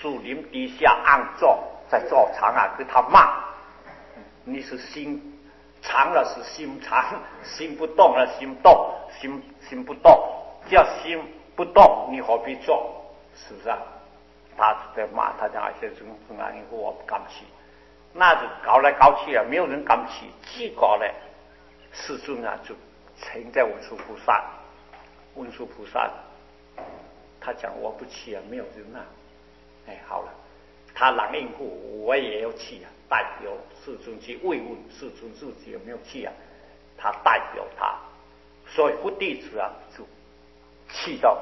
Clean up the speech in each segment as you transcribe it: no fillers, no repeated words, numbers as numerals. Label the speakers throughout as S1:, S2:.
S1: 树林底下安坐，在坐长啊，跟他骂，你是心长了是心长，心不动了心动，心不动，叫心不动，你何必做？是不是啊？他在骂他讲些什么安护我不敢去，那就搞来搞去啊，没有人敢去，结果呢，世尊啊就呈在文殊菩萨，文殊菩萨他讲我不去啊，没有人啊，哎好了，他让应付我也要去啊，代表世尊去慰问世尊自己有没有去啊，他代表他，所以佛弟子啊就去到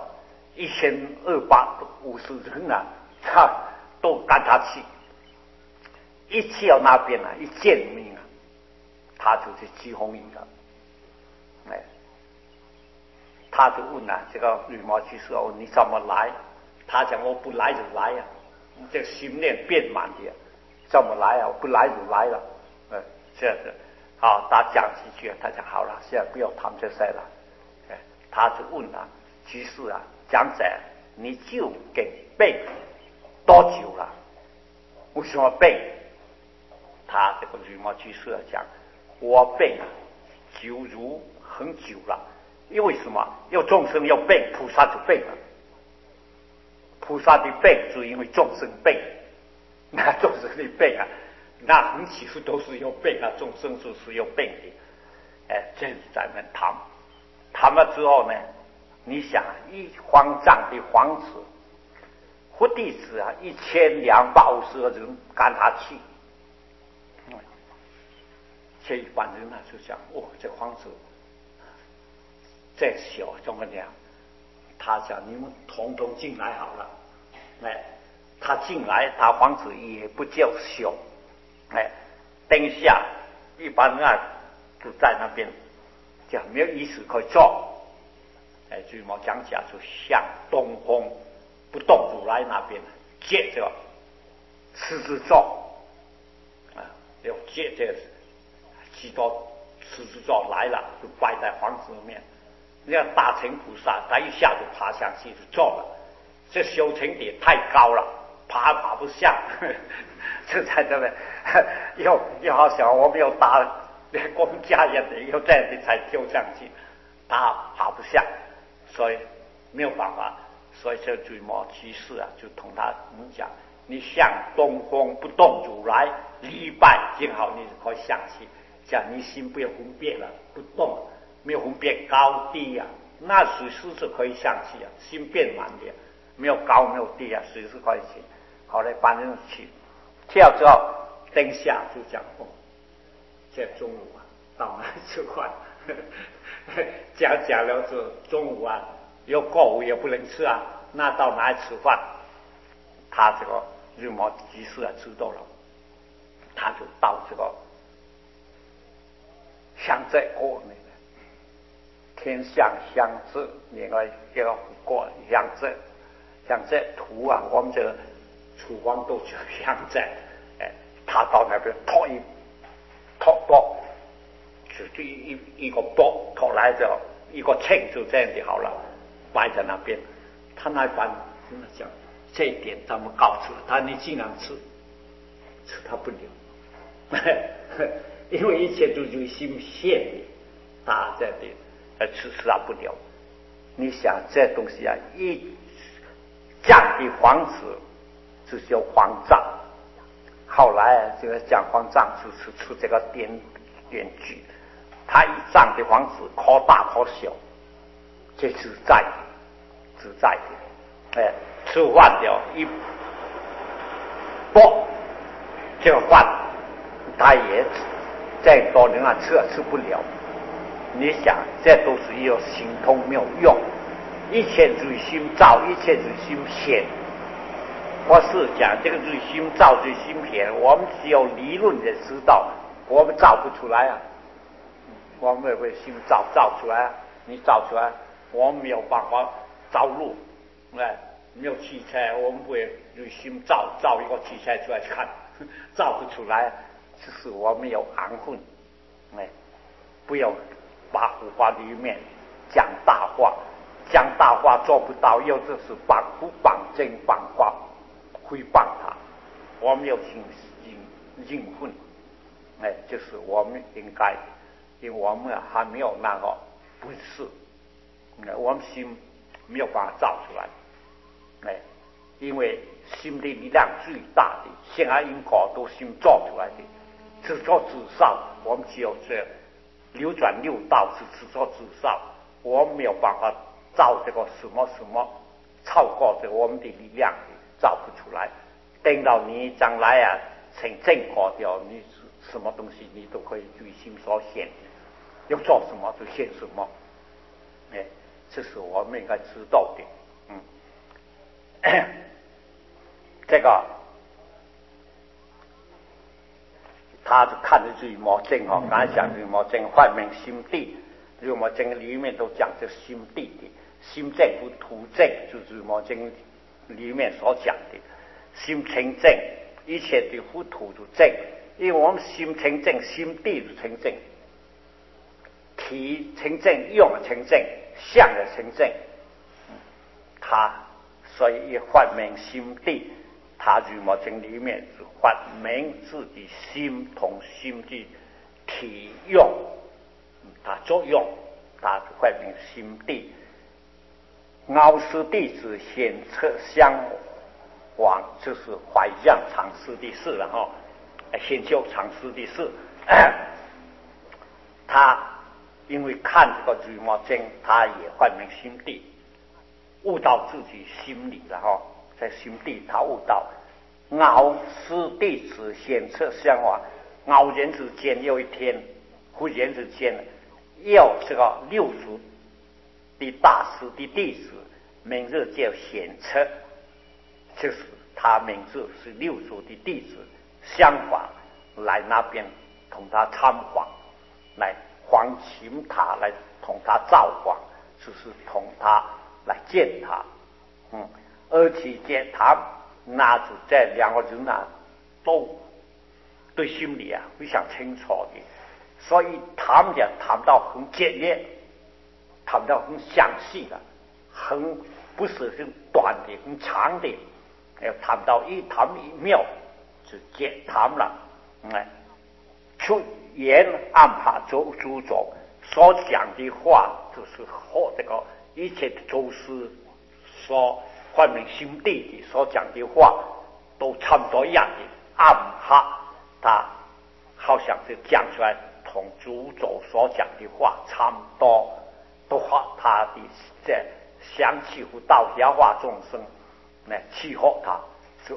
S1: 1250人啊，他都赶他去，一去到那边啊，一见面啊，他就去击红衣了，哎。他就问啊，这个吕摩居士哦，你怎么来？他讲我不来就来啊，这心念变满的，怎么来啊？我不来就来了，这样子。好，他讲几句，他讲好了，现在不要谈这些了。他就问啊，居士啊，讲者你究竟病多久了？为什么病？他这个吕摩居士讲，我病久如很久了。因为什么？有众生要病，菩萨就病了。菩萨的病是因为众生病，那众生的病啊，那很起初都是有病啊，众生是有病的。这是咱们谈了之后呢，你想一方丈的皇子，佛弟子啊，1250人赶他去，这一般人呢就想，哦，这皇子。再小怎么样？他讲你们统统进来好了。他进来，他房子也不叫小。灯下一般人就在那边，讲没有椅子可以坐。据我讲起来，就向东风不动如来那边接着狮子座要接着许多狮子座来了，就摆在房子里面。那大乘菩萨他一下就爬上去就坐了，这修成点太高了，爬不下，就在这边又好想我们要搭公家也得要这样子才跳上去，他爬不下，所以没有办法，所以这鸠摩居士啊就同他讲，你向东风不动如来礼拜，正好你就可以上去，讲你心不要分别了，不动。没有分别高低啊，那随时是可以上去啊，心变满的，没有高没有低啊，随时可以去。好嘞，搬人去，去了之后，灯下就讲哦，这中午啊，到哪里吃饭？讲了这中午啊，有过午也不能吃啊，那到哪里吃饭？他这个鸠摩居士啊知道了，他就到这个湘浙国内。天象湘浙，另外一个过湘浙图啊，我们这个厨房都叫湘浙。他到那边托钵，就一个钵托来着，一个秤就这样的好了，摆在那边。他那班跟他讲，这一点咱们告诉了他，你尽量吃他不了，因为一切都是心现的，他这里。吃他不了，你想这东西啊，一降的皇子就叫皇藏，后来这个降皇藏就是出这个典剧，他一降的皇子可大可小，这自在的，吃饭了一钵这个饭，他也再多人啊吃不了。你想，这都是有行通没有用，一切随心造，一切随心显。我是讲这个随心造、随心显，我们只有理论的知道，我们造不出来啊。我们也会心造出来啊，你造出来，我们没有办法造路，没有汽车，我们不会随心造一个汽车出来看，造不出来，只是我们有含混，不要。把佛法里面讲大话做不到，又就是绑真绑法， 诽谤他，我们要应愤，就是我们应该，因为我们还没有那个本事，我们心没有办法造出来，因为心的力量最大的，现在因果都心造出来的，自作自受，我们只有这流转六道是自作自受，我们没有办法造这个什么什么超过这我们的力量造不出来。等到你将来成正果掉，你什么东西你都可以随心所现，要做什么就现什么，这是我们应该知道的。这个他就看着瑞摩经刚才讲瑞摩经幻明心地，瑞摩经里面都讲这心地的心正不土正，就是瑞摩经里面所讲的心清正，一切的糊涂就正，因为我们心清正，心地就清正，体清正，用清正，相的清正，所以一幻明心地，他瑞摩经里面是幻明自己心同心的体用，它作用，它幻明心地。傲师弟子显测相往，就是怀让常师的事了哈，显修常师的事。他因为看这个瑞摩经，他也幻明心地。悟到自己心里了哈，在心地他悟到，傲师弟子显测相往，傲然之间有一天，忽然之间，要这个六祖的大师的弟子，名字叫显测，就是他名字是六祖的弟子，相访来那边同他参访，来黄请他来同他造访，就是同他来见他，而且见他那就这两个人都对心里非常清楚的，所以他们谈到很简略，谈到很详细的，不是很短的，很长的，要谈到一谈一妙就见谈了，出言安排主轴所讲的话，就是和这个一切的祖师所幻明心地的所讲的话，都差不多一样的暗哈，他好像是讲出来同主轴所讲的话差不多，都和他的这想起乎道家化众生来契合他，就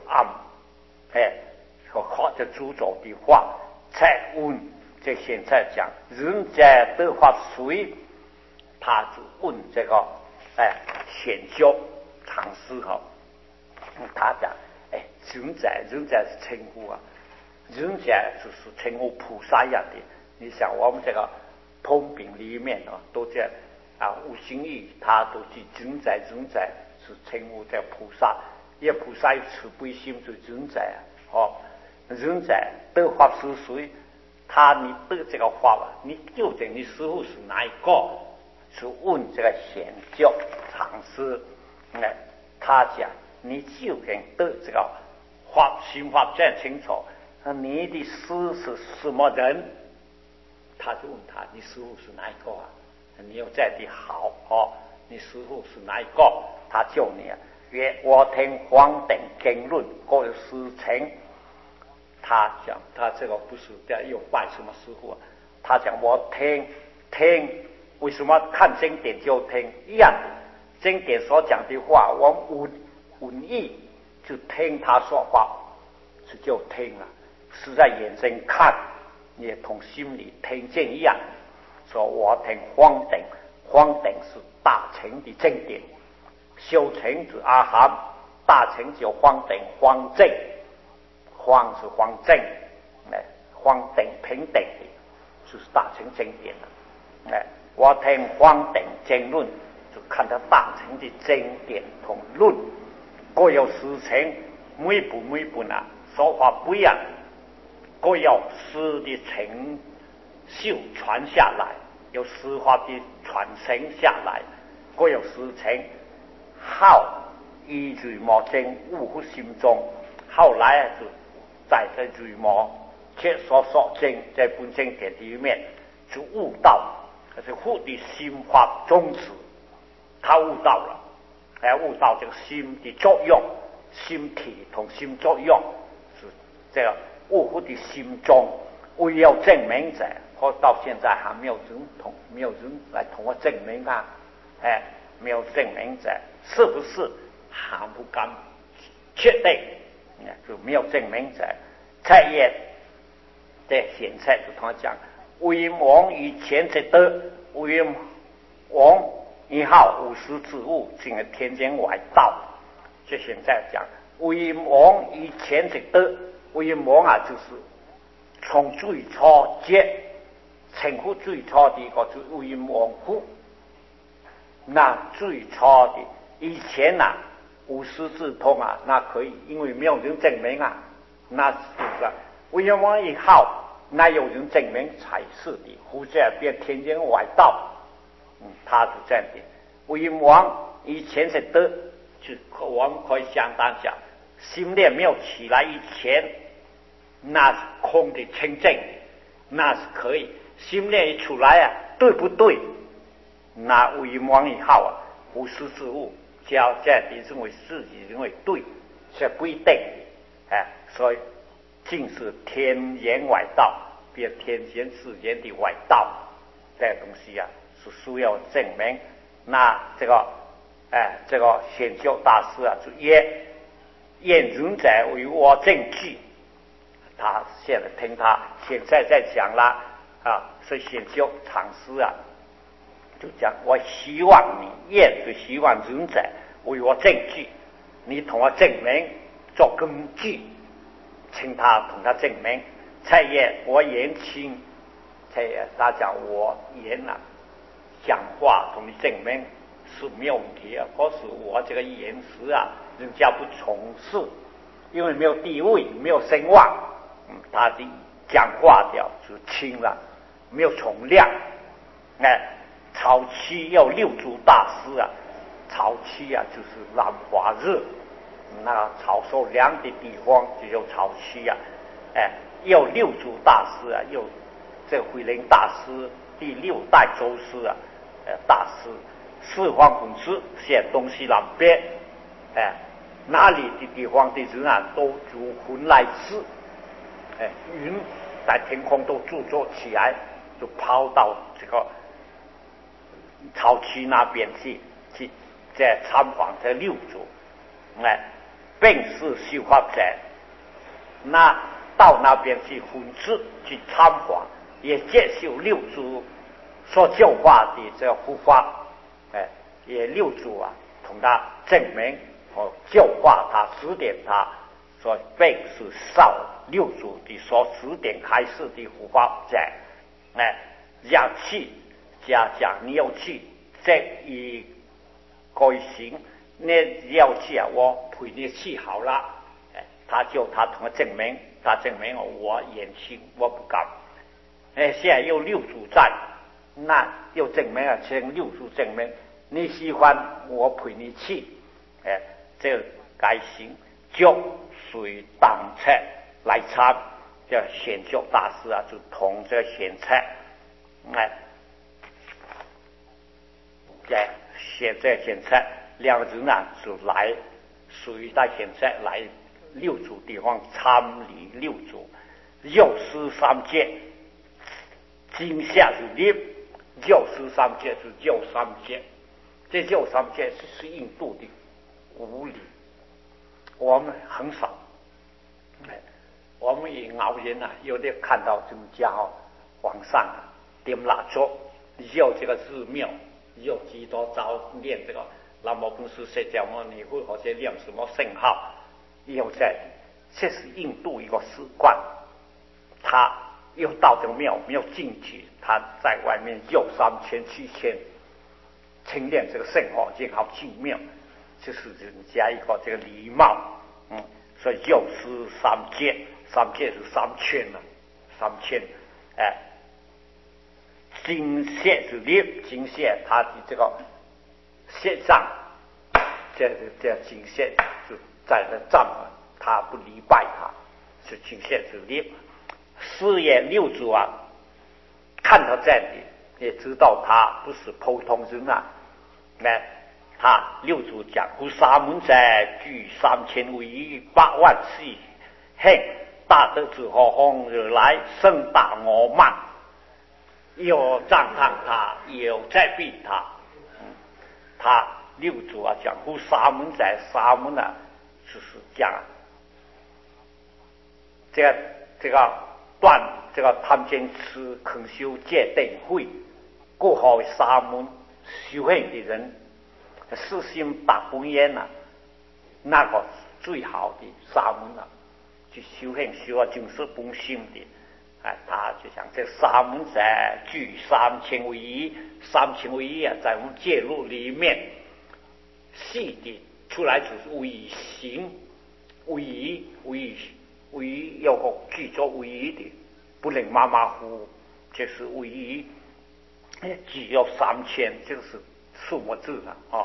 S1: 和这主轴的话才问。这现在讲人家得法随，他就问这个显修常师他讲人家是称呼人家就是称呼菩萨一样的。你想我们这个通病里面都这无心意，他都是人在是称呼这菩萨，因为菩萨有慈悲心，就人在人在得法是随。你得这个话吧，你究竟你师父是哪一个？是问这个显教常师，他讲你究竟得这个心法这样清楚，你的师是什么人？他就问他，你师父是哪一个你有这的好你师父是哪一个？他叫你曰我听黄等经论各有师承。他讲他这个不是又拜什么师傅他讲我听，为什么看经典就听一样的？经典所讲的话，我闻意就听他说话，是就听了，是在眼睛看，也同心里听见一样。说我听黄等是大乘的经典，修成是阿含，大乘就黄等黄正。黄是黄正，黄等平等的，就是大乘经典了。我听黄等经论，就看到大乘的经典同论各有师承，每部说法不一样，各有师的成就传下来，有师法的传承下来，各有师承。好依据莫经悟乎心中。 后来就在这瑞摩切所证在本经典里面就悟到，是佛的心法宗旨，他悟到了，悟到这个心的作用，心体同心作用是这个悟佛的心中，唯有证明者，或到现在还没有人来同我证明啊，没有证明者，是不是还不敢确定？就没有证明者。蔡业在现在就同他讲，为王以前者得，为王以后50之物，进了天间外道。就现在讲，为王以前者得，为王啊，就是从最初节称呼最初的一个就为王府。那最初的以前啊，50字通啊，那可以，因为没有人证明啊，那就是为王以后，那有人证明才是的，或者变天间外道，他是这样的。为王以前是得，就我们可以相当讲，心念没有起来以前，那是空的清净，那是可以。心念一出来啊，对不对？那为王以后啊，50之物，叫这样的认为自己认为对，是不一定的，所以尽是天言外道，变天间自然的外道，这东西啊是需要证明。那这个显教大师啊，就验人者为我证据。他现在听他现在在讲了啊，所以显教禅师啊，就讲我希望你验，就希望人者为我证据，你同我证明做根据，请他同他证明。蔡业我言轻，蔡业他讲我言啊讲话同你证明是没有问题啊，可是我这个言辞啊，人家不从事，因为没有地位，没有声望，他的讲话调就轻了，没有重量。潮期要六祖大师啊，潮期啊就是南华日，那潮收凉的地方就叫潮期啊，要六祖大师啊，有这慧能大师第6代宗师啊，大师四方本师写东西南边，哪里的地方的人啊都如魂来自，云在天空都铸作起来，就抛到这个潮区那边去在参访这六祖，并是修法者，那到那边去分支去参访，也接受六祖所教化的这个护法，也六祖啊同他证明和教化他指点他，所以并是受六祖的所指点开示的护法者，要去家讲你要去这一改行，你要去啊，我陪你去好了。他同我证明，他证明我言轻，我不敢。现在有六祖在，那又证明啊，请六祖证明你喜欢我陪你去，这个改行就随当车来参，叫显教大师啊，就同这显车，现在显车两个人呢就来随带显车来六祖地方参礼六祖，药师三界，今夏是立，药师三界是药三界，这药三界是印度的无理，我们很少。我们也偶然啊，有的看到这么家晚上点蜡烛，有这个寺庙，有几多早念这个南无本师释迦牟尼佛，或者念什么圣号，有这是印度一个习惯。他又到这个庙没有进去，他在外面又3000、7000清念这个圣号，然后进庙，就是人家一个这个礼貌，所以药师三界，三界是3000了，3000，金屑是立，金屑它的这个屑上，这金屑就在那站， 他不礼拜他，是敬献之礼。四爷六祖看到这里，也知道他不是普通人他六祖讲：故沙门在具3000威仪8万4恨，大德之后红日来盛大我慢，有赞叹他，有在避他。他六祖讲故沙门在沙门就是讲这个断这个贪嗔痴肯修戒定慧，过好沙门修行的人，四心大本愿那个最好的沙门去修行修净色本心的。他就讲这沙门在具3000威仪，3000威仪在我们戒律里面细的出来就是威仪行，威仪要个具足威仪的，不能马马虎虎，这是威仪。只要3000，这个是数目字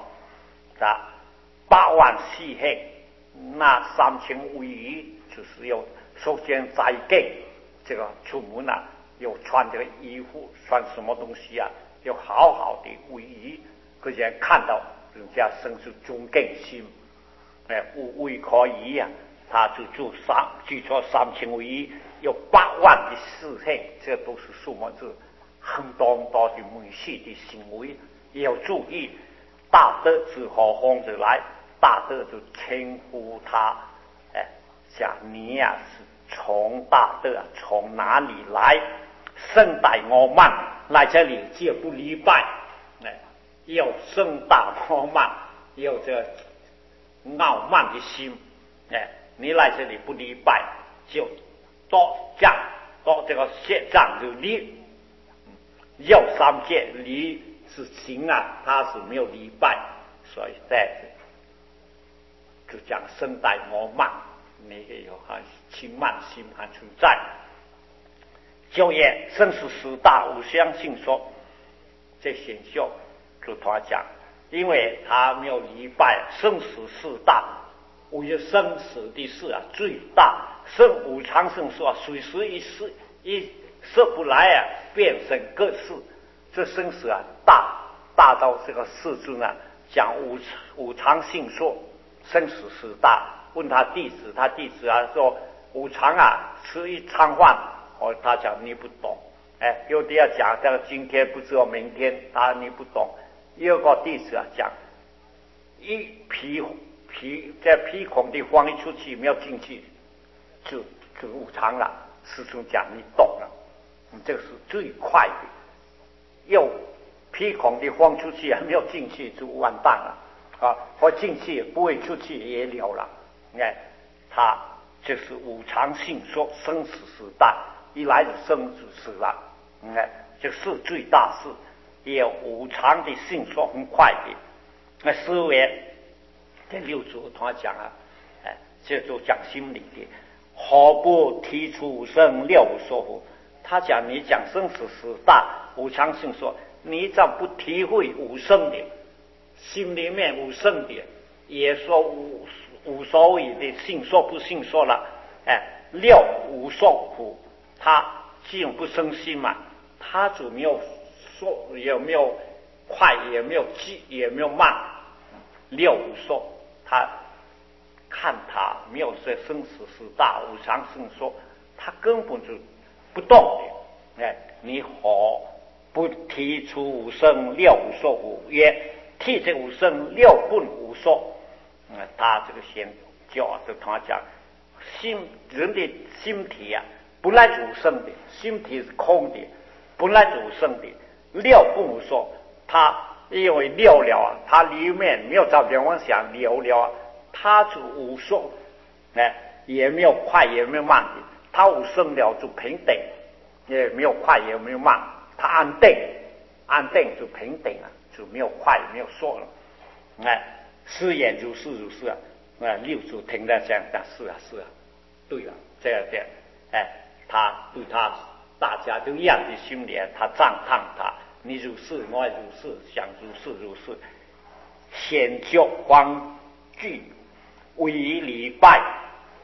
S1: 8万4恨，那3000威仪就是要首先斋戒。这个出门要穿这个衣服，穿什么东西要好好的威仪，个人看到人家生出尊敬心，无为可疑他就做据说3000威仪，有8万的4恨，这都是数目字，很多的门系的行为也要注意。大德之后红着来，大德就称呼他，像你是从大德从哪里来？盛大我慢来这里就不礼拜，要盛大我慢，有这傲慢的心，你来这里不礼拜，就多这个写账就礼，要3戒礼是行他是没有礼拜，所以在就讲盛大我慢。那个有轻慢心还存在。就业生死4大无相信说，这显秀就他讲，因为他没有礼拜生死4大，为生死的事最大，生无常生说随时一射不来变成各事，这生死大到这个世尊讲无常性说生死4大。问他弟子说无常吃一餐饭，他讲你不懂，有的讲这个今天不知道明天，你不懂。有个弟子讲一皮在鼻孔的风一出去没有进去就无常了，师兄讲你懂了，这个是最快的。有鼻孔的风出去没有进去就完蛋了或进去不会出去也了了。他就是无常性说生死4大，一来就生死了，这是最大事，也有无常的性说很快的。思维这六祖他讲这就讲心理的，何不提出生了无所乎？他讲你讲生死4大无常性说，你怎不体会无生的，心里面无生的，也说无所谓的信说不信说了，了无所苦，他既然不生心他就没有说，也没有快，也没有急，也没有慢，了无所，他看他没有这生死4大无常性说，他根本就不动的。你何不提出无生了无所乎？曰替这无生了本无所。他这个先教就他讲人的心体本来就无生的，心体是空的，本来就无生的，了不无所，他因为了他里面没有照别妄想了他就无所，也没有快也没有慢的，他无生了就平等，也没有快也没有慢，他安定就平等就没有快没有所了。是也如是六祖听了这样的是对了，这样他对他大家都一样的心里，他赞叹他，你如是我也如是，想如是，先教黄具为礼拜，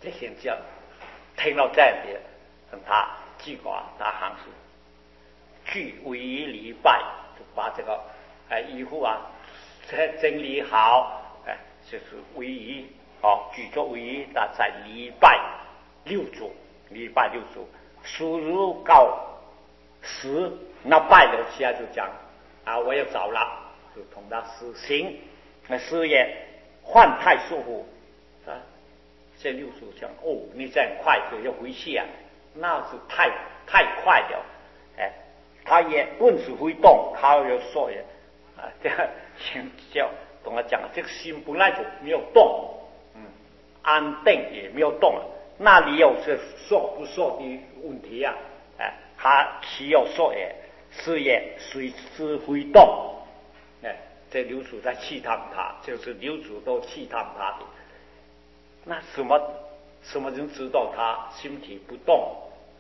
S1: 这现象听到这里，他记挂他行是据为礼拜，就把这个衣服整理好，就是为仪举作为仪，他在礼拜六祖，输入告时，那拜了起来就讲我要走了，就同他实行事业换太舒服这六祖讲你这样快就要回去那是太快了，他也不是会动，他要说这个心叫同他讲，这个心本来就没有动，安定也没有动，那里有这说不说的问题他只有说事业随之会动，这六祖在气探他，就是六祖都气探他的。那什么人知道他心体不动？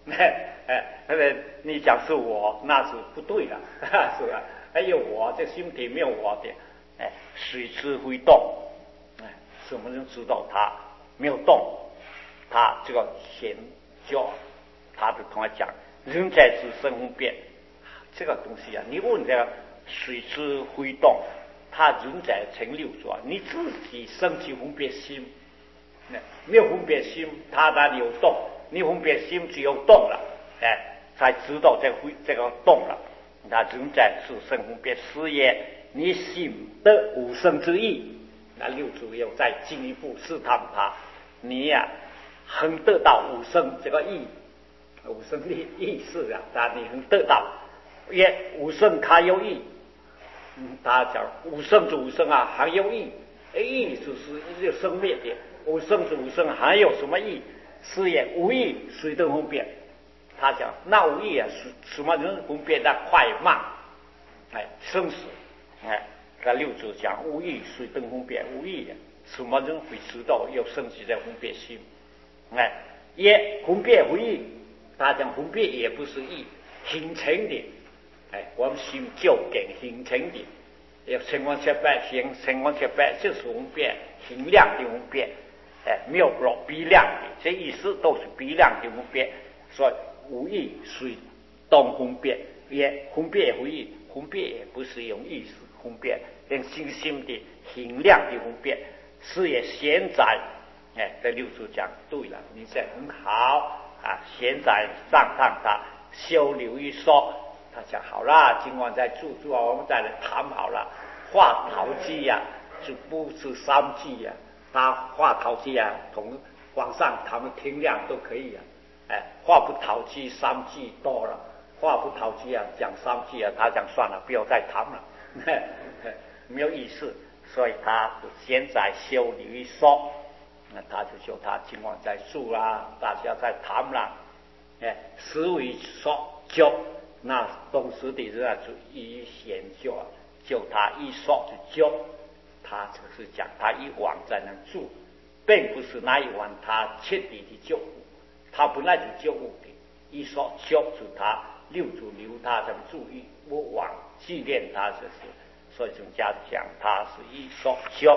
S1: 你讲是我，那是不对的，是吧？还有我这心体没有我的，随之会动，什么人知道他没有动？他这个显教，他就同他讲，人在之生分别，这个东西你问这个随之会动，他人在成六祖你自己升起分别心。没有分别心，他哪里有动？你分别心只有动了，才知道这个动了。那人在自生分别事业，你心得无生之意。那六祖又再进一步试探他，你很得到无生这个意，无生的意思你很得到，也无生它有意。他讲无生就无生还有意，意就是生灭的。无生是无生，还有什么意？是也无意，谁都分别。他讲那无意什么人分别的快慢？生死。那六祖讲无意，谁都分别。无意什么人会知道有生死的分别心？也分别无意。他讲分别也不是意形成的。我们心究竟形成的，要成光切白形，成光切白就是分别，形量的分别。没有比量的，这意思都是比量的分别，所以无意随动分别，也分别也无意，分别也不是用意识分别，用心的形量的分别，是也现在，这六祖讲对了，你这很好现在上探他修留一说，他讲好了，今晚再住我们再来谈好了，话陶机就不是三句他话陶机同网上他们听量都可以话不陶机三句多了，话不陶机讲三句他讲算了，不要再谈了，没有意思，所以他现在修理一说，那他就说他今晚再住大家再谈了，思维说就那当时的人就一显就他一说就他就是讲他一晚在那住，并不是那一晚他彻底的觉悟，他本来就觉悟的，一说觉住他六祖留他的注意，我往纪念他所以就讲他是一说觉，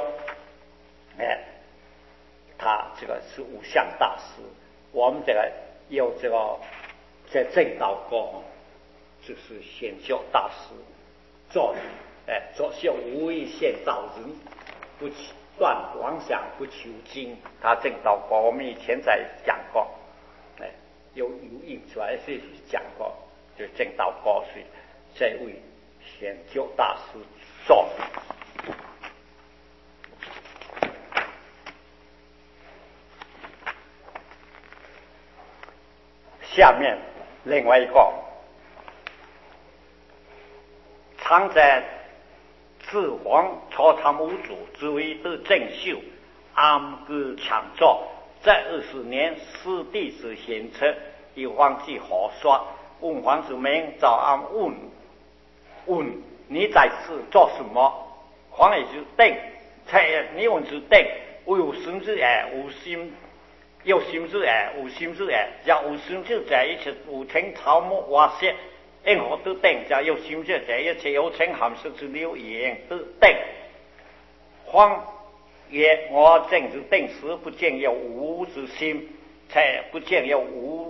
S1: 他这个是无相大师，我们这个有这个在正道歌就是显教大师做修无为现造人，不断妄想不求经，他正道过，我们以前在讲过，有印出来是讲过，就正道过是这位显教大师做的。下面另外一个常在自皇朝堂无主，只为得正修，安居强作。在20年，师弟子贤策，以皇帝何说？问皇子明，早安问你在此做什么？皇爷就定，你问是定，我有心之无心。有心之无心之叫无心之者一切无情草木瓦石，因何得定？叫有心之者一切有情含识之流也得定。 曰：我正之定时，不见有无之心，才不见有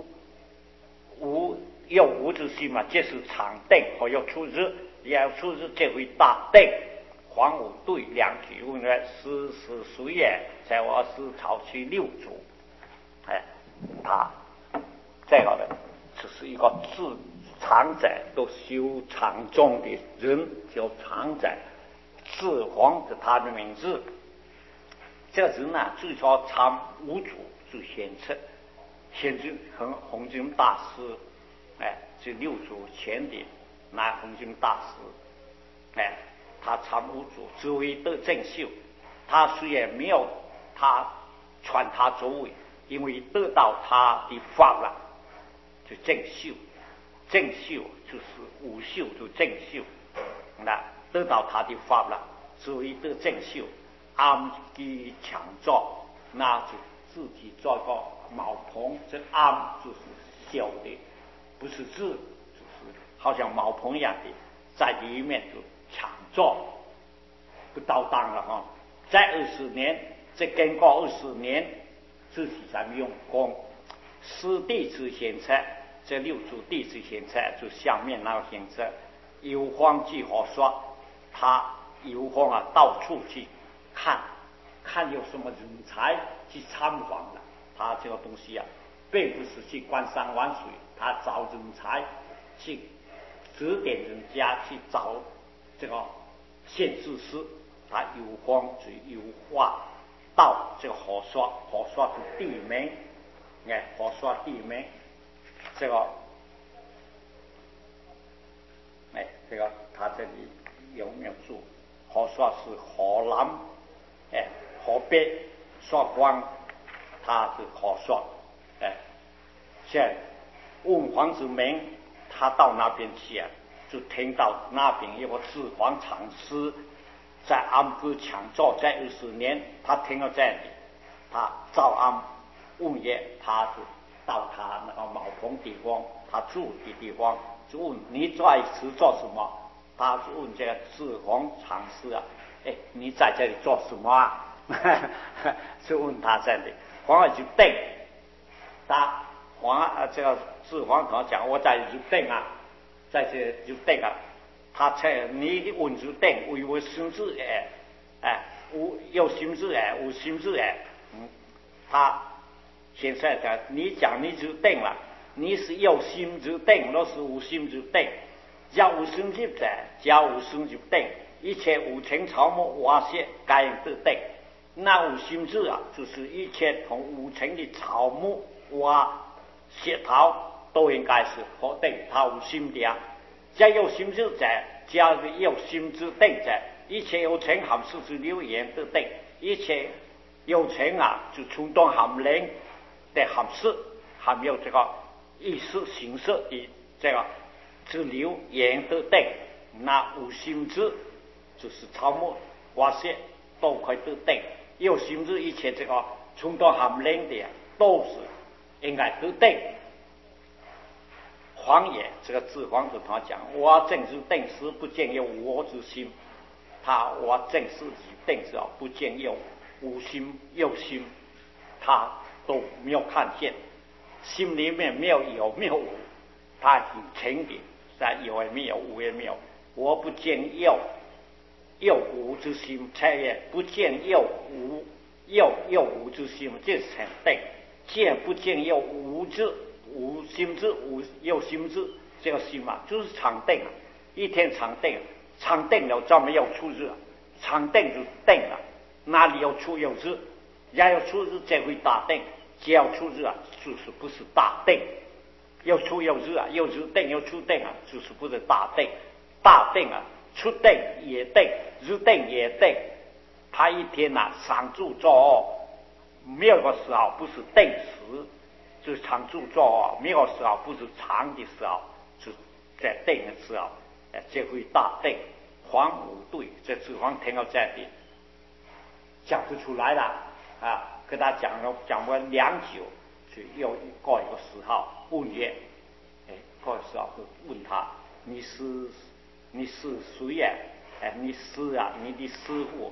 S1: 无之心嘛，这是常定，或有出日，要出日这为大定。黄武对两句问曰：是谁也？在我是曹区六祖。他这个呢，只是一个自常者都修常中的人，叫常者。自黄是他的名字。这人呢，最早参五祖就显出，显出弘经大师，这六祖前的那弘经大师，他参五祖只为得正修。他虽然没有他传他作为，因为得到他的法了，就正修。正修就是无修，就正修。那得到他的法了，只为得正修。暗的强壮，那就自己做个茅棚。这暗就是小的，不是字，就是好像茅棚一样的，在里面就强壮，不到当了哈。在20年，这经过20年，自己在用功。师弟子显出，这六祖弟子显出，就下面那个显出，游荒即好说，他游荒啊，到处去看有什么人才去参访的。他这个东西啊，并不是去观山玩水，他找人才去指点人家，去找这个现知识。他游荒就游化到这个河刷是地名，河刷地名，这个这个他这里有没有注？河刷是河南，河北刷光，他是河刷，现在问黄子明，他到那边去啊，就听到那边有个智皇禅师在安哥强造，在20年，他听到这里，他照安问也，他就到他那个茅棚地方，他住的地方，就问你在此做什么？他就问这个智皇禅师啊，你在这里做什么啊？就问他这里，黄二就定，他这个智皇跟他讲，我在就定啊，在这就定啊。他猜你问就定，为我心智有心智无心智他现在讲你讲你就定了，你是有心就定，若是无心就定。假无心就在，假无心就定，一切无情草木瓦屑该得定。那无心智啊，就是一切同无情的草木瓦屑桃都应该是可定，他无心的啊。假有心智在，假有心之定在，一切有情含事之流言得定。一切有情啊，就充当含灵的含事，含有这个意识形式的这个之流言得定。那无心之就是草木瓦屑都可以得定，有心之一切这个充当含灵的都是应该得定。黄也这个智皇子他讲，我正之定时，不见有我之心。我正是定时啊，不见有无心有心，他都没有看见，心里面没有没有无，他很清的，有也没有，无也没有。我不见有无之心，才也不见有无之心，这是很定。见不见有无心之无有心之，这个心嘛，就是常定啊，一天常定，常定了专门要出日，常定就定了，哪里有出有日，要有出日才会大定，只要出日啊，就是不是大定，有出有日啊，有日定有出定啊，就是不是大定，大定啊，出定也定，日定也定，他一天啊常住做没有个时候不是定时。就是常住做没有时候不是长的时候，是在定的时候，这会大定。黄武对这智皇听到这里讲不出来了啊，跟他讲完良久，就又过一个时候问也，过一个时候就问他你是谁呀？你师啊，你的师傅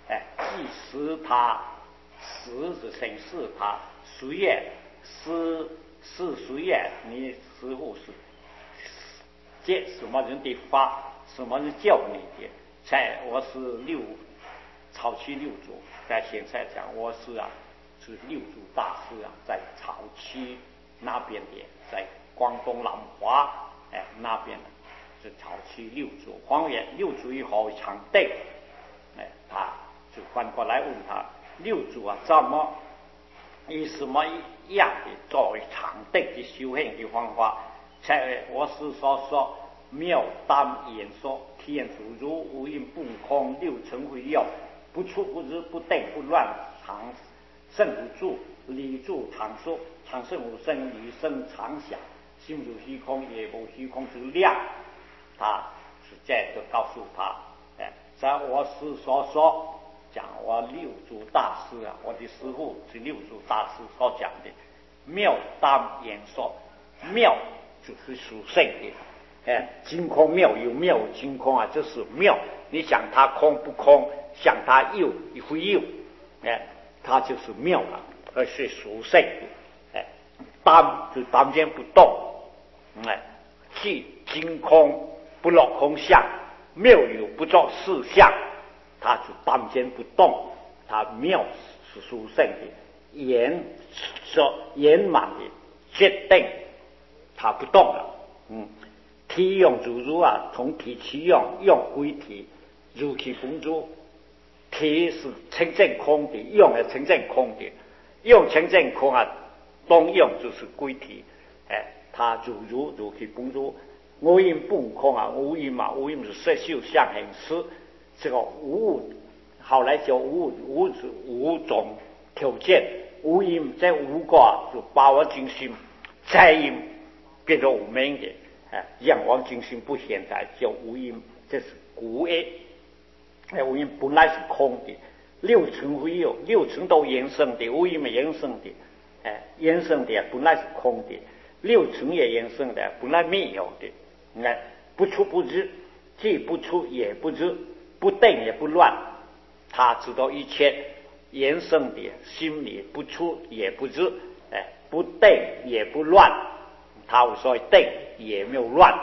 S1: 祭祀他，死是生事他，岁月是岁月，你似乎是接什么人的法，什么人教你的？我是曹七六祖，在现在讲我是六祖大师在曹七那边的，在广东南华那边是曹七六祖。黄元六祖以后常对，他就翻过来问他六祖怎么以什么样的作为常定的修行的方法？我是说妙当言说，天主如无因不空，六尘回耀，不出不入，不定不乱，常胜无助，理住常说，常胜无生，余生常想，心如虚空，也无虚空之量。他是这样就告诉他，在我是说讲我六祖大师我的师父是六祖大师所讲的妙当言说，妙就是属性的，金空妙有妙金空就是妙。你想它空不空，想它有不有，它就是妙了，而是属性的。当就当间不动，即金空不落空相，妙有不作事相，它就当间不动，它妙是属性的，圆满的决定，它不动了。体用如同体其用，用归体，如其本如。体是清净空的，用也清净空的，用清净空当用就是归体，它如其本如。无因不空无因无因是色受相行识，这个无物后来叫无种条件，无因在无个就把握精心，再因变成无名的，让我精心不现在叫无因，这是故业。无因本来是空的，六尘非有，六尘都延伸的，无因没延伸的，延伸的本来是空的，六尘也延伸的，本来没有的。不出不入，既不出也不入，不定也不乱，他知道一切延伸的心里不出也不入，不定也不乱，他无所谓定也没有乱，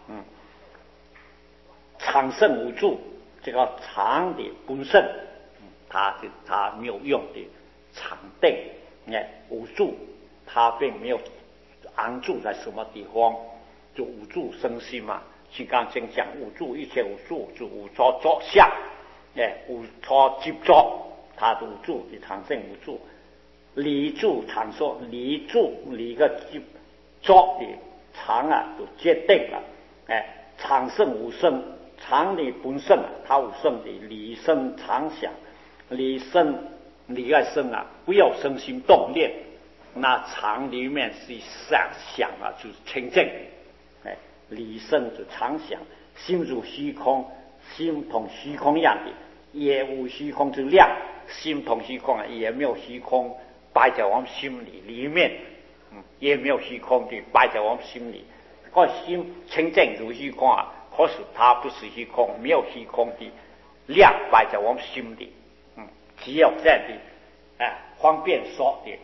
S1: 常胜无助，这个常的本身，他没有用的常定，无助，他并没有安住在什么地方。就无助生心嘛，金刚经讲无助，一切无助就无所作相，无所执着，他的无助的常胜无助，理住常说，理个执着的常就决定了，常胜无生，常的本身他无生的理生常想，理个生不要生心动念，那常里面是想就是清净。理生就常想，心如虚空，心同虚空一样的，也无虚空之量，心同虚空也没有虚空摆在我们心里面，也没有虚空的摆在我们心里。个心清净如虚空可是它不是虚空，没有虚空的量摆在我们心里，只有这样的方便说的，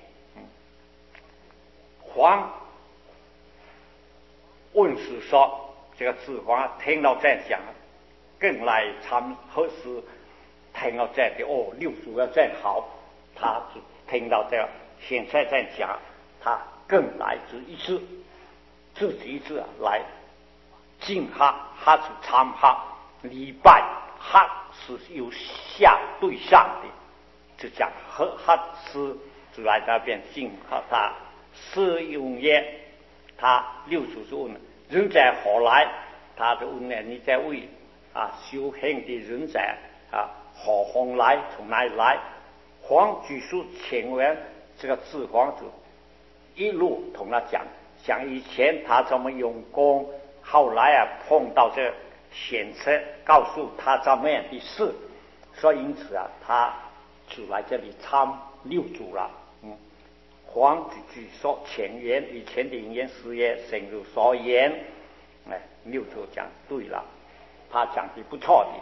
S1: 问是说这个智皇听到这样讲，更来参何时听到这样的六祖要这样好，他就听到这样，现在在讲，他更来自己一次来敬他是参礼拜，他是由下对上的，就讲他是就来那边敬他是用也。他六祖就问人在何来？他就问你在为修行的人在何方来？从哪里来？黄举书前文这个智皇就一路同他讲以前他怎么用功，后来碰到这险车，告诉他怎么样的事，所以因此他就来这里参六祖了。黄举说前言，以前的言实言深入所言，六祖讲对了，他讲的不错的，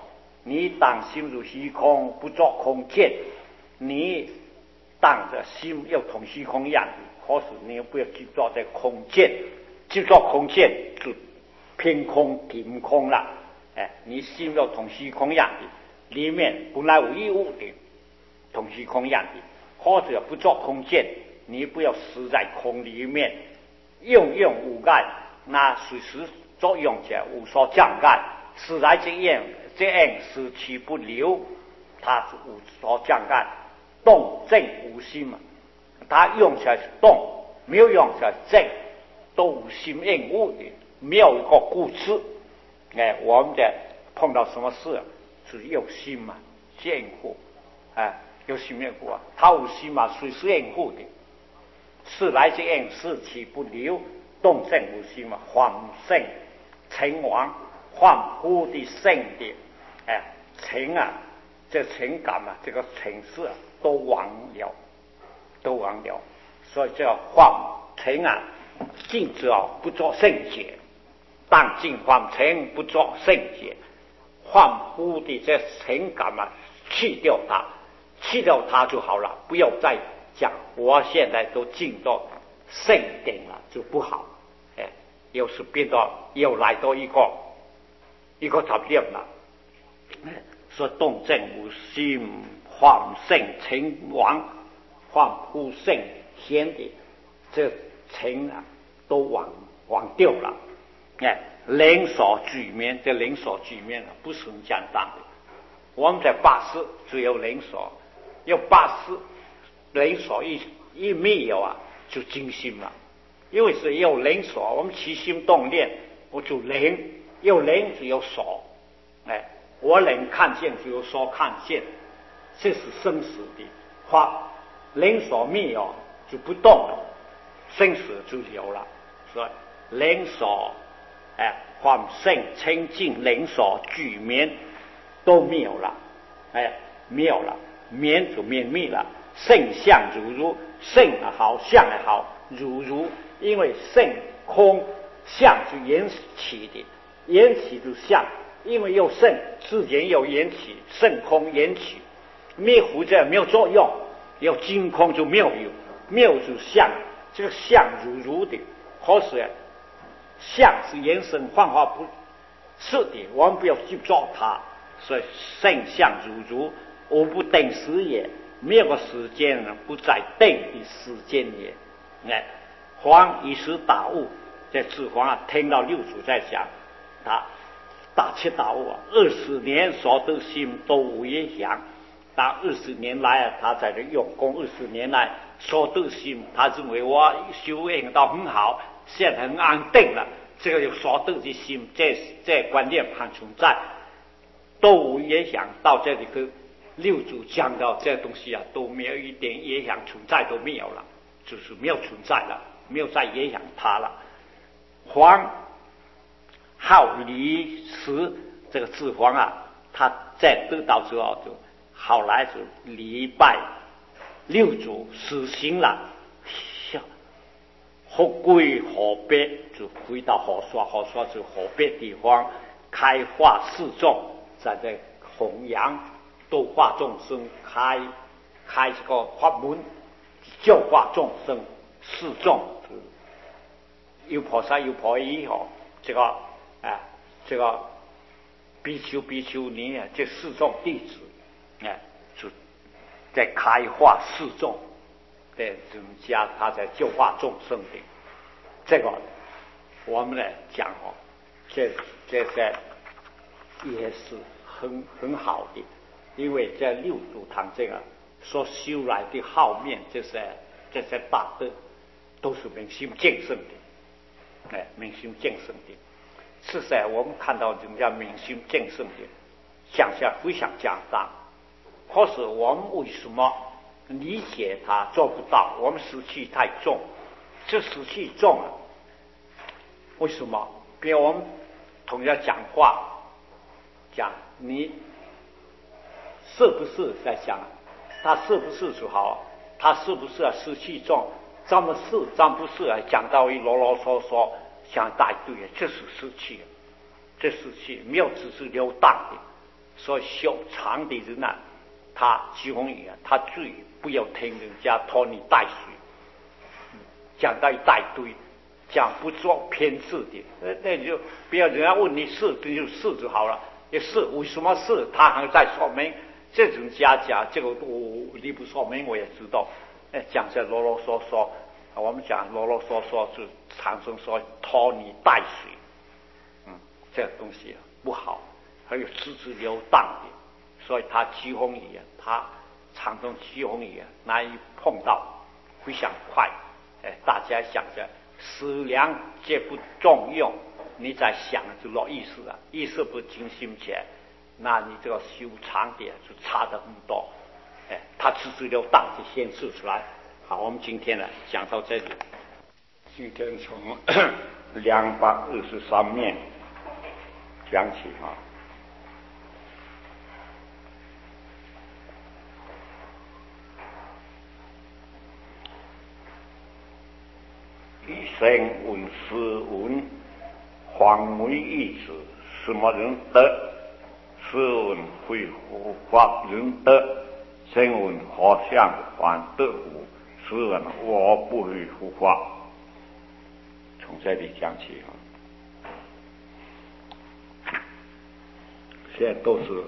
S1: 你当心如虚空，不作空见。你当着心要同虚空一样的，可是你又不要执着在空见，执着空见就偏空停空了。你心要同虚空一样的，里面本来无一物的，同虚空一样的，或者不作空见，你不要死在空里面，用无碍，那随时作用者无所障碍，死来这样失去不留，它是无所障碍。动静无心嘛，它用起来是动，没有用起来静，都无心应物的，没有一个固执。我们的碰到什么事是有心嘛，应付，有心应付啊，他无心嘛，随时应付的。事来这样事去不留，动静无心嘛，幻性成亡，幻忽的性的，情啊，这情感啊，这个情事啊，都忘了，所以叫幻情啊，静止不作圣解，当静幻情不作圣解，幻忽的这情感啊，去掉它就好了，不要再讲我现在都进到圣定了就不好，又是变到又来到一个杂念了。说动静无心，幻性情亡，幻忽性显的，这情啊都忘掉了。灵所具面，这灵所具面不是很简单的。我们在八识只有灵所，要八识灵所一没有啊，就精心了。因为是有灵所，我们起心动念，我就灵，有灵就有所。我能看见就有所看见，这是生死的话，灵所灭哦就不动了，生死就有了。所以灵所幻性清净灵所具面都没有了，没有了，面就灭了。性相如性也好，相也好，如因为性空相是缘起的，缘起就相。因为有圣，自然有缘起，圣空缘起，灭胡这没有作用，有净空就没有，没有就相，这个相如的，可是相是延伸幻化不是的，我们不要去做它，所以圣相如无不定时也，没有个时间不在定的时间也。黄一时大悟，在智黄听到六祖在讲他大彻大悟20年所得心都无影响。但20年来他在这用功，20年来所得心，他认为我修行到很好，现在很安定了。这个有所得的心，这观念还存在，都无影响。到这里去，六祖讲到这东西都没有一点影响存在都没有了，就是没有存在了，没有再影响他了。黄好离时，这个智黄他在得到之后就好来就礼拜六祖实行了，佛归河北，就回到河刷就河北地方开化示众，在这弘扬度化众生，开这个法门教化众生示众，有菩萨有菩萨这个比丘尼这示众弟子就在开化示众的人家，他在教化众生的这个我们来讲这些也是很好的，因为在六祖坛这个所修来的好面，这些大德都是明心见性的，明心见性的。是在我们看到人家明心见性的，想象非常简单，可是我们为什么理解它做不到？我们湿气太重，这湿气重为什么？比如我们同人家讲话，讲你是不是在想他是不是就好？他是不是湿气重？咱们是，咱不是讲到一啰啰嗦嗦，想一大堆，这是湿气，这湿气没有只是流荡的， 所以修长的人呢，他机锋语言，他注意不要听人家拖泥带水，讲到一大堆，讲不做偏执的，那你就不要人家问你是，你就是就好了。也是为什么是？他还在说明。这种家讲这个你不说明我也知道。讲这啰啰嗦嗦，我们讲啰啰嗦嗦就常常说拖泥带水，这个东西不好，还有直直流荡的，所以他疾风语言，他常常疾风语言难以碰到，非常快。大家想着思量皆不中用，你在想就落意识了，意识不进心前，那你这个修长点就差得很多。他直直流荡就显示出来。好，我们今天呢讲到这里。今天从223面讲起啊。一生闻时闻，黄梅一子，什么人得？试问会护法人得？生闻何相还得乎？试问我不会护法。从这里讲起啊。现在都是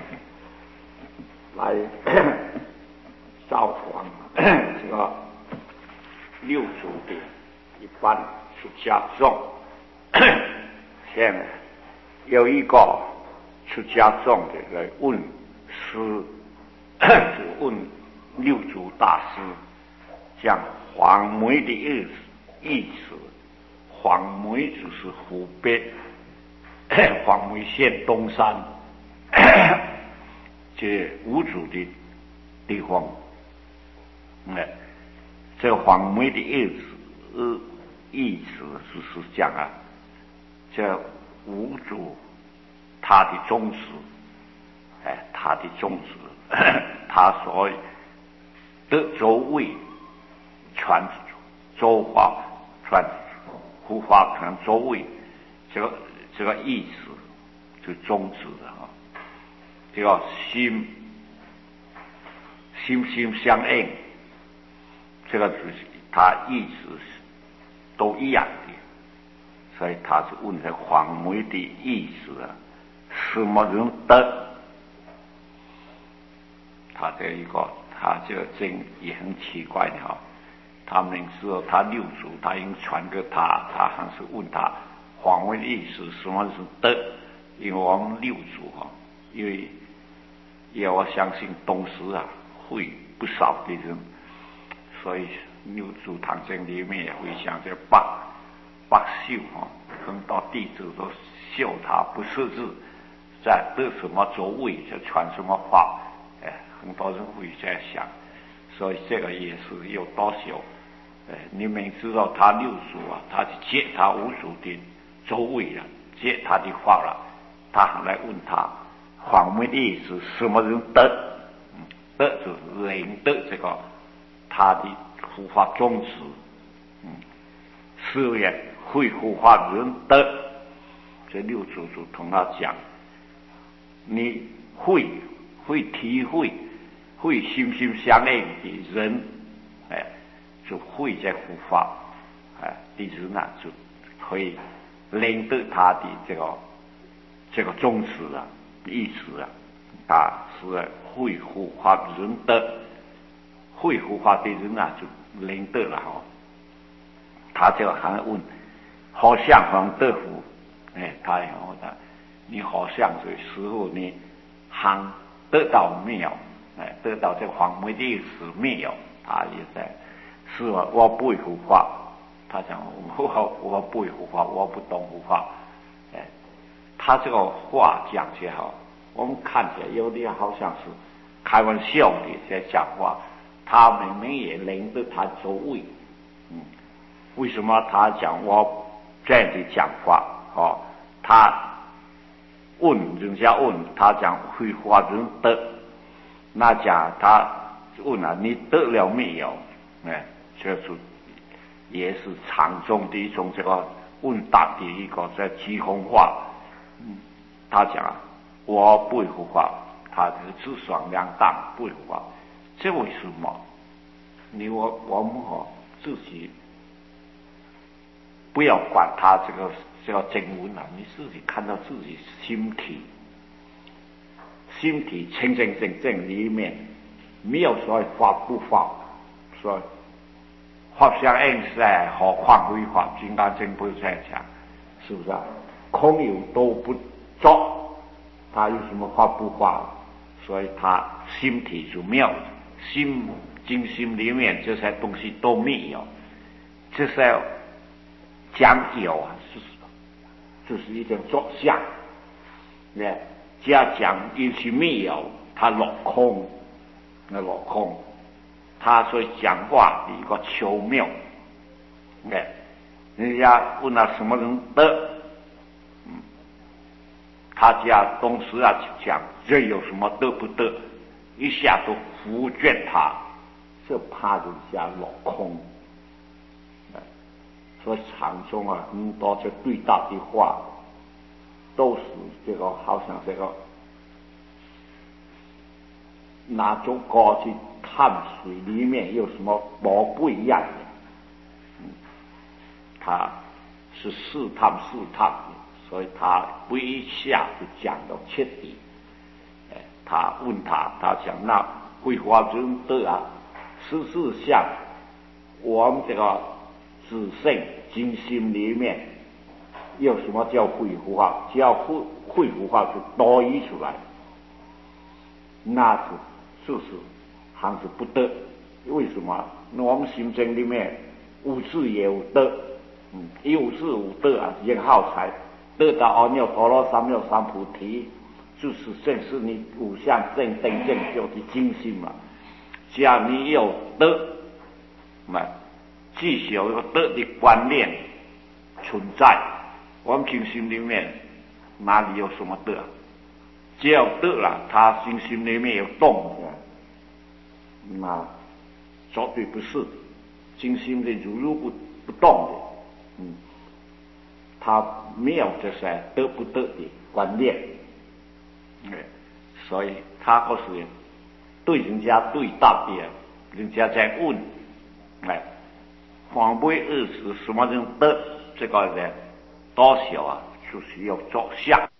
S1: 来造访这个六祖的一般出家众。现在有一个出家众的来问师，就问六祖大师，讲黄梅的意思。黄梅就是湖北黄梅县东山这无主的地方。这个黄梅的意思就是讲啊，这无主他的宗旨，他的宗旨，他所以得周位传周法传护法传周位，这个意思就宗旨了啊。这个心相应，这个就是他意思都一样的，所以他是问这黄梅的意思啊，什么人得？他这个经也很奇怪的哈。他明知道他六祖他已经传给他还是问他黄梅的意思什么是得？因为我们六祖哈，因为我相信东时啊会不少的人，所以六祖坛经里面也会讲这八秀哈，很多弟子都秀他不识字，在得什么座位就传什么法，很多人会这样想，所以这个也是有多少。你们知道他六祖啊，他去接他五祖的座位了，接他的话了，他还来问他黄梅的意思什么人得？得就是领得这个他的护法宗旨。是也会护法人得。这六祖就同他讲，你会体会，会心相应的人，就会在护法，的人呢就可以领得他的这个宗旨啊，意思啊，是会护法人得，会护法的人啊就领得了哈。他就还问好像还得乎？他也问他，你好像这时候你还得到没有？得到这黄梅的意思没有？他也在是我不会护法。他讲我不会护法，我不懂护法。他这个话讲起来好，我们看起来有点好像是开玩笑的在讲话，他明明也领着他座位。为什么他讲我这样的讲话？他问人家问他讲会化人得，那讲他问了你得了没有？这是也是常中的一种这个问答的一个在机锋话。他讲
S2: 我不会护法，他是自爽两当不会护法。这为什么？我们自己不要管他这个经文啊，你自己看到自己心体清清正正里面没有所谓法不法，所以法相应在，何况非法？金刚经不是这样讲，是不是啊？空有都不作，他有什么法不法？所以他心体就没有，精心里面这些东西都没有，这些讲有啊，就是一种作相，加讲有些没有，他落空，他所以讲话的一个巧妙，人家问他什么人得，他家东时啊讲这有什么得不得，一下都伏卷他，这怕人家落空。所以禅宗啊，很多这对答的话，都是这个好像这个拿竹篙去探水里面有什么不一样的，他是试探的，所以他不一下就讲到彻底。他问他讲那绘画中的啊，事实上我们这个自性精心里面有什么叫绘画？只要绘画就多移出来，那是还是不得？为什么？那我们心经里面无智也有得，有智无得啊，也好才得到阿耨多罗三藐三菩提，就是正是你五相正等正觉的精心嘛。只要你有得，至少有得的观念存在，我们精心里面哪里有什么得？只要得了，他精心里面有动的，那绝对不是精心里如果不动的，他没有这些得不得的观念，所以他或是对人家对答的，人家在问，黄背二是什么人得这个人多少啊，就是要着相。